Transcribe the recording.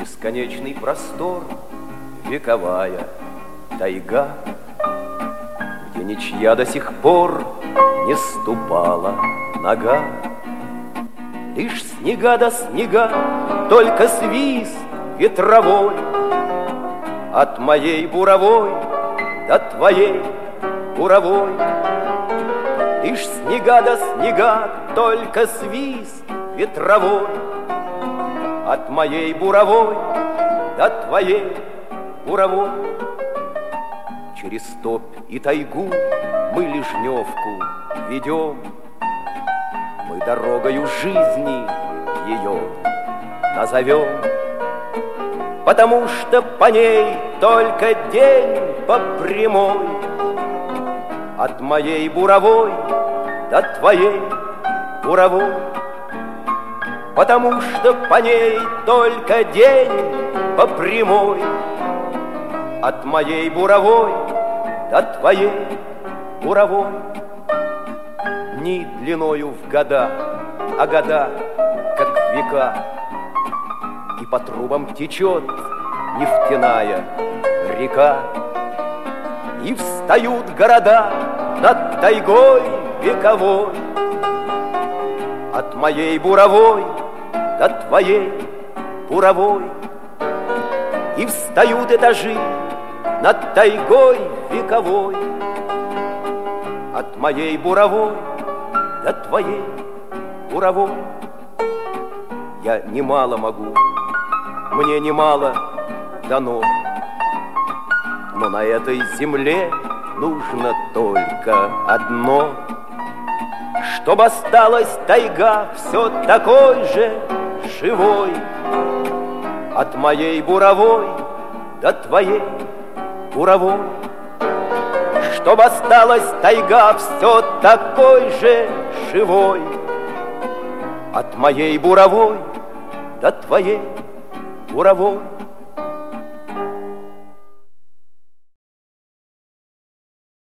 бесконечный простор, вековая тайга, где ничья до сих пор не ступала нога. Лишь снега до снега, только свист ветровой от моей буровой до твоей буровой. Лишь снега до снега, только свист ветровой от моей буровой до твоей буровой. Через топь и тайгу мы лежневку ведем, мы дорогою жизни ее назовем, потому что по ней только день по прямой от моей буровой до твоей буровой. Потому что по ней только день по прямой от моей буровой до твоей буровой. Дни длиною в года, а года как века, и по трубам течет нефтяная река, и встают города над тайгой вековой от моей буровой до твоей буровой. И встают этажи над тайгой вековой от моей буровой до твоей буровой. Я немало могу, мне немало дано, но на этой земле нужно только одно, чтобы осталась тайга все такой же живой от моей буровой до твоей буровой. Чтобы осталась тайга все такой же живой от моей буровой до твоей буровой.